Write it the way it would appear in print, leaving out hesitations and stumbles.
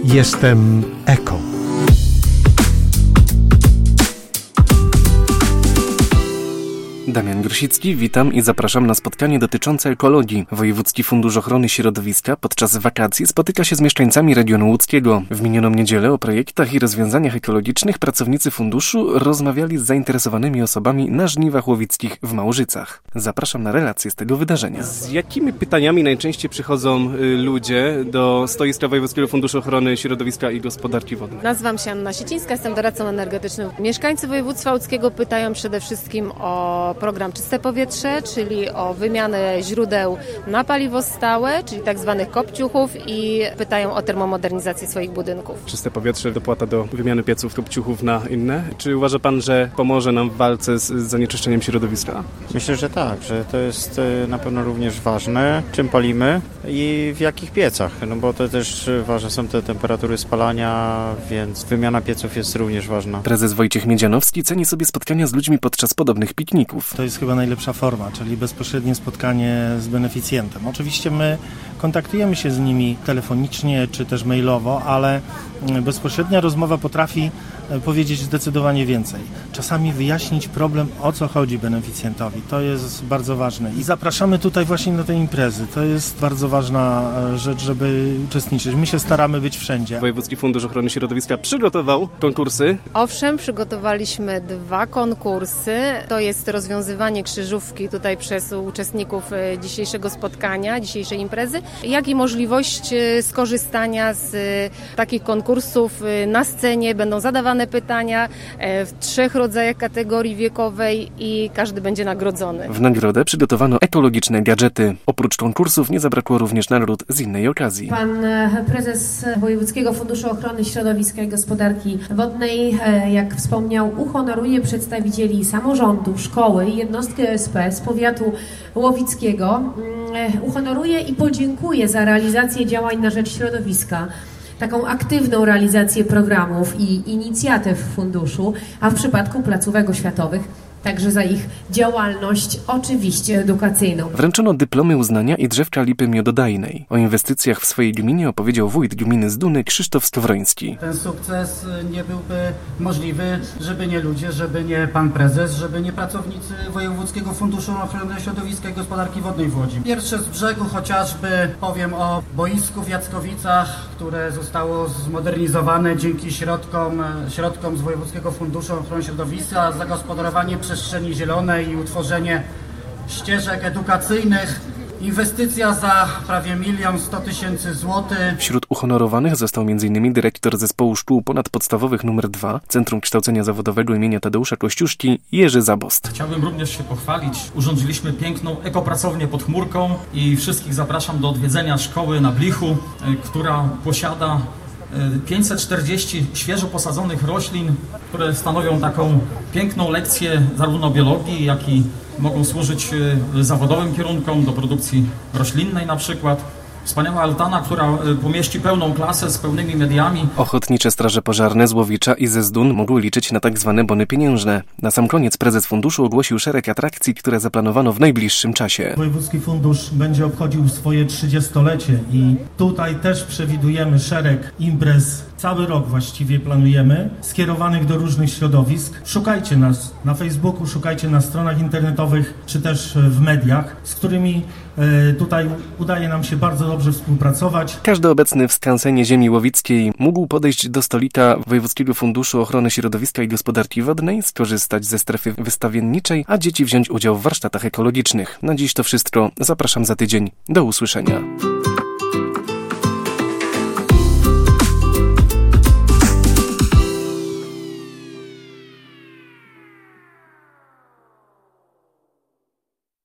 Jestem eko. Damian Grosicki, witam i zapraszam na spotkanie dotyczące ekologii. Wojewódzki Fundusz Ochrony Środowiska podczas wakacji spotyka się z mieszkańcami regionu łódzkiego. W minioną niedzielę o projektach i rozwiązaniach ekologicznych pracownicy funduszu rozmawiali z zainteresowanymi osobami na żniwach łowickich w Małżycach. Zapraszam na relację z tego wydarzenia. Z jakimi pytaniami najczęściej przychodzą ludzie do stoiska Wojewódzkiego Funduszu Ochrony Środowiska i Gospodarki Wodnej? Nazywam się Anna Siecińska, jestem doradcą energetycznym. Mieszkańcy województwa łódzkiego pytają przede wszystkim o program Czyste Powietrze, czyli o wymianę źródeł na paliwo stałe, czyli tak zwanych kopciuchów, i pytają o termomodernizację swoich budynków. Czyste powietrze, dopłata do wymiany pieców, kopciuchów na inne. Czy uważa Pan, że pomoże nam w walce z zanieczyszczeniem środowiska? Myślę, że tak, że to jest na pewno również ważne, czym palimy i w jakich piecach, no bo to też ważne są te temperatury spalania, więc wymiana pieców jest również ważna. Prezes Wojciech Miedzianowski ceni sobie spotkania z ludźmi podczas podobnych pikników. To jest chyba najlepsza forma, czyli bezpośrednie spotkanie z beneficjentem. Oczywiście my kontaktujemy się z nimi telefonicznie czy też mailowo, ale bezpośrednia rozmowa potrafi powiedzieć zdecydowanie więcej. Czasami wyjaśnić problem, o co chodzi beneficjentowi. To jest bardzo ważne. I zapraszamy tutaj właśnie na te imprezy. To jest bardzo ważna rzecz, żeby uczestniczyć. My się staramy być wszędzie. Wojewódzki Fundusz Ochrony Środowiska przygotował konkursy. Owszem, przygotowaliśmy 2 konkursy. To jest rozwiązywanie krzyżówki tutaj przez uczestników dzisiejszego spotkania, dzisiejszej imprezy, jak i możliwość skorzystania z takich konkursów na scenie. Będą zadawane pytania w 3 rodzajach kategorii wiekowej i każdy będzie nagrodzony. W nagrodę przygotowano ekologiczne gadżety. Oprócz konkursów nie zabrakło również nagród z innej okazji. Pan prezes Wojewódzkiego Funduszu Ochrony Środowiska i Gospodarki Wodnej, jak wspomniał, uhonoruje przedstawicieli samorządu, szkoły i jednostki OSP z powiatu łowickiego. Uhonoruje i podziękuje za realizację działań na rzecz środowiska, taką aktywną realizację programów i inicjatyw funduszu, a w przypadku placówek oświatowych także za ich działalność oczywiście edukacyjną. Wręczono dyplomy uznania i drzewka lipy miododajnej. O inwestycjach w swojej gminie opowiedział wójt gminy Zduny Krzysztof Skowroński. Ten sukces nie byłby możliwy, żeby nie ludzie, żeby nie pan prezes, żeby nie pracownicy Wojewódzkiego Funduszu Ochrony Środowiska i Gospodarki Wodnej w Łodzi. Pierwsze z brzegu chociażby powiem o boisku w Jackowicach, które zostało zmodernizowane dzięki środkom z Wojewódzkiego Funduszu Ochrony Środowiska, zagospodarowanie przestrzeni zielonej i utworzenie ścieżek edukacyjnych. Inwestycja za prawie 1 100 000 złotych. Wśród uhonorowanych został m.in. dyrektor zespołu szkół ponadpodstawowych nr 2 Centrum Kształcenia Zawodowego imienia Tadeusza Kościuszki Jerzy Zabost. Chciałbym również się pochwalić. Urządziliśmy piękną ekopracownię pod chmurką i wszystkich zapraszam do odwiedzenia szkoły na Blichu, która posiada 540 świeżo posadzonych roślin, które stanowią taką piękną lekcję zarówno biologii, jak i mogą służyć zawodowym kierunkom do produkcji roślinnej na przykład. Wspaniała altana, która pomieści pełną klasę z pełnymi mediami. Ochotnicze straże pożarne z Łowicza i ze Zdun mogły liczyć na tak zwane bony pieniężne. Na sam koniec prezes funduszu ogłosił szereg atrakcji, które zaplanowano w najbliższym czasie. Wojewódzki Fundusz będzie obchodził swoje 30-lecie i tutaj też przewidujemy szereg imprez. Cały rok właściwie planujemy, skierowanych do różnych środowisk. Szukajcie nas na Facebooku, szukajcie na stronach internetowych, czy też w mediach, z którymi tutaj udaje nam się bardzo dobrze współpracować. Każdy obecny w skansenie ziemi łowickiej mógł podejść do stolika Wojewódzkiego Funduszu Ochrony Środowiska i Gospodarki Wodnej, skorzystać ze strefy wystawienniczej, a dzieci wziąć udział w warsztatach ekologicznych. Na dziś to wszystko. Zapraszam za tydzień. Do usłyszenia.